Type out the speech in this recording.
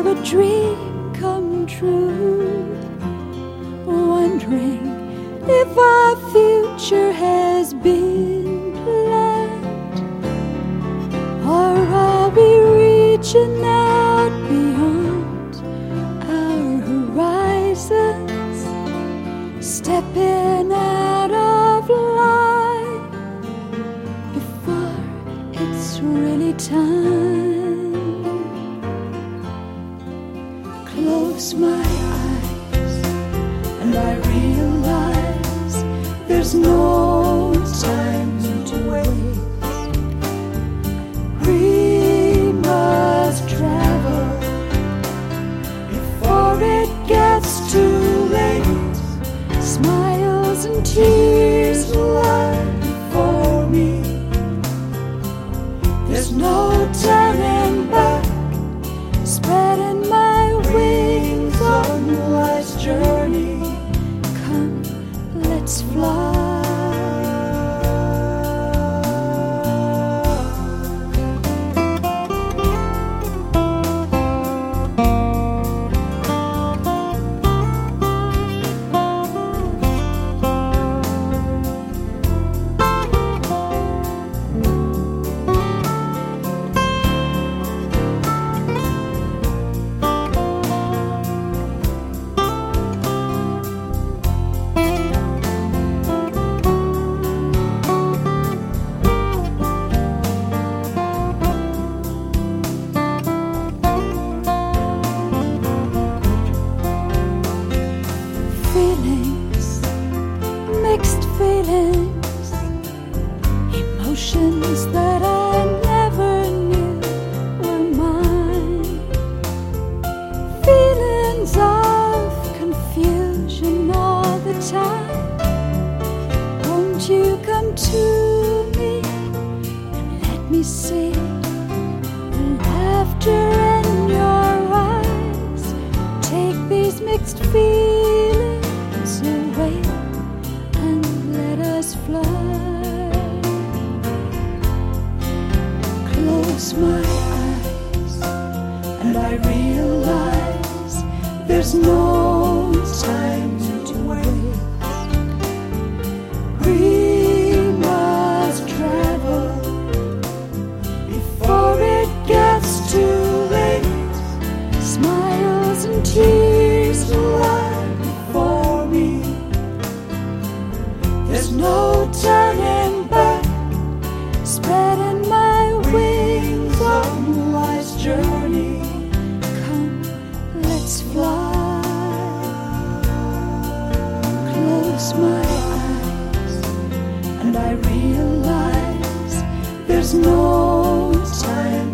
a dream come true, wondering if our future has been planned, or are we reaching out beyond our horizons, stepping out of line before it's really time. Close my eyes and I realize there's no time to waste. We must travel before it gets too late. Smiles and tears lie before me. There's no turning back, spreading my wings on life's journey. Come, let's fly. Feelings, mixed feelings, emotions that I never knew were mine. Feelings of confusion all the time. Won't you come to me and let me see the laughter in your eyes? Take these mixed feelings away and let us fly. Close my eyes and I realize there's no time to waste. We must travel before it gets too late. Smiles and tears lie before me. There's no turning back, spreading my wings on life's journey. Come, let's fly. Close my eyes and I realize there's no time